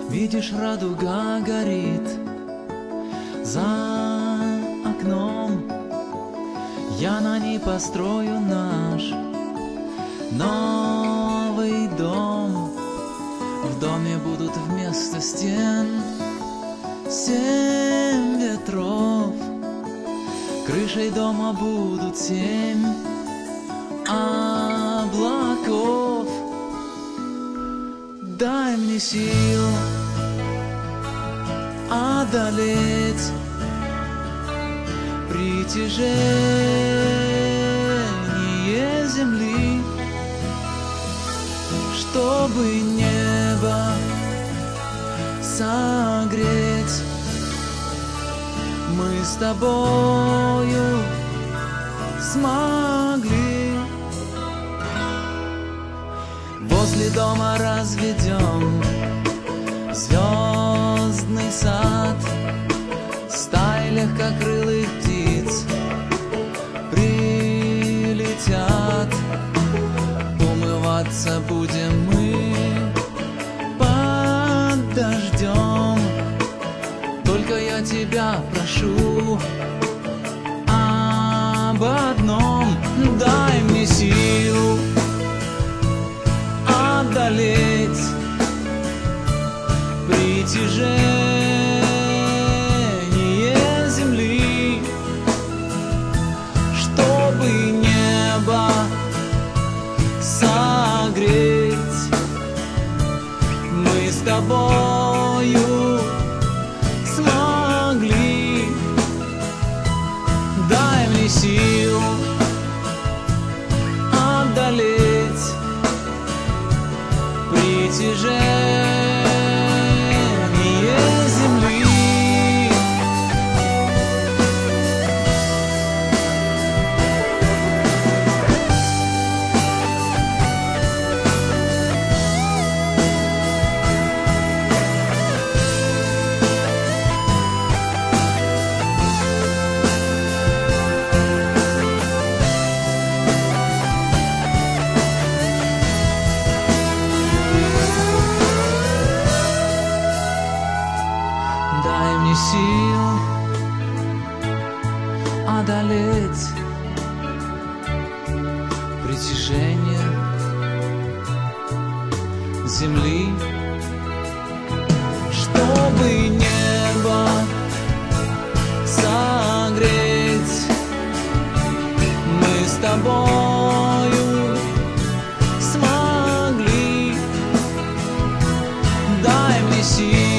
Видишь, радуга горит за окном. Я на ней построю наш новый дом. В доме будут вместо стен 7 ветров. Крышей дома будут 7 облаков. Дай мне сил одолеть притяжение земли, чтобы небо согреть. Мы с тобою смогли. Возле дома разведем звездный сад. Стаи легкокрылых птиц прилетят. Умываться будем мы под дождем. Только я тебя прошу об одном: дай мне сил одолеть притяжение земли, чтобы небо согреть. Мы с тобою смогли. Дай мне сил одолеть притяжение земли. Дай мне сил одолеть притяжение земли, чтобы небо согреть. Мы с тобою смогли. Дай мне сил